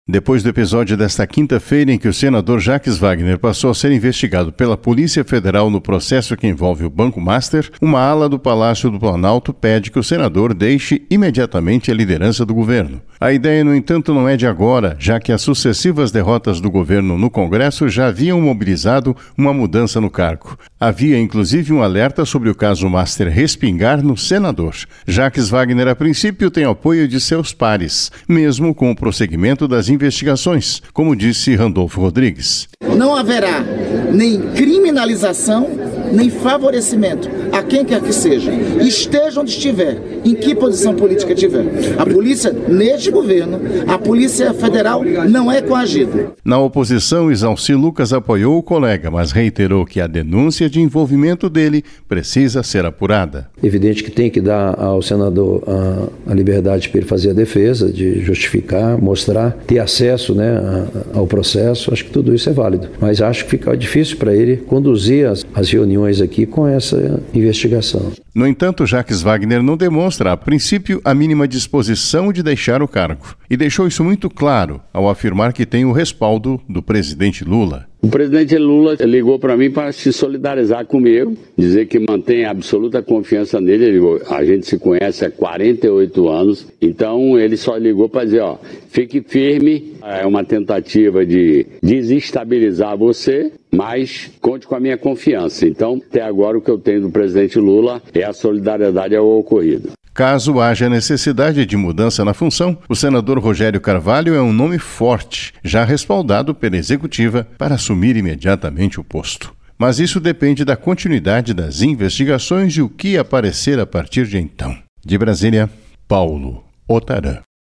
Depois do episódio desta quinta-feira em que o senador Jacques Wagner passou a ser investigado pela Polícia Federal no processo que envolve o Banco Master, uma ala do Palácio do Planalto pede que o senador deixe imediatamente a liderança do governo. A ideia, no entanto, não é de agora, já que as sucessivas derrotas do governo no Congresso já haviam mobilizado uma mudança no cargo. Havia, inclusive, um alerta sobre o caso Master respingar no senador. Jacques Wagner, a princípio, tem apoio de seus pares, mesmo com o prosseguimento das investigações, como disse Randolfo Rodrigues. Não haverá nem criminalização, nem favorecimento a quem quer que seja, esteja onde estiver, em que posição política tiver. A polícia, neste governo, a Polícia Federal não é coagida. Na oposição, Isalci Lucas apoiou o colega, mas reiterou que a denúncia de envolvimento dele precisa ser apurada. Evidente que tem que dar ao senador a liberdade para ele fazer a defesa, de justificar, mostrar, ter acesso, ao processo. Acho que tudo isso é válido. Mas acho que fica difícil para ele conduzir as reuniões aqui com essa investigação. No entanto, Jacques Wagner não demonstra, a princípio, a mínima disposição de deixar o cargo. E deixou isso muito claro ao afirmar que tem o respaldo do presidente Lula. O presidente Lula ligou para mim para se solidarizar comigo, dizer que mantém absoluta confiança nele. Ele ligou, a gente se conhece há 48 anos, então ele só ligou para dizer, fique firme, é uma tentativa de desestabilizar você, mas conte com a minha confiança. Então, até agora o que eu tenho do presidente Lula é a solidariedade ao ocorrido. Caso haja necessidade de mudança na função, o senador Rogério Carvalho é um nome forte, já respaldado pela executiva para assumir imediatamente o posto. Mas isso depende da continuidade das investigações e o que aparecer a partir de então. De Brasília, Paulo Otarã.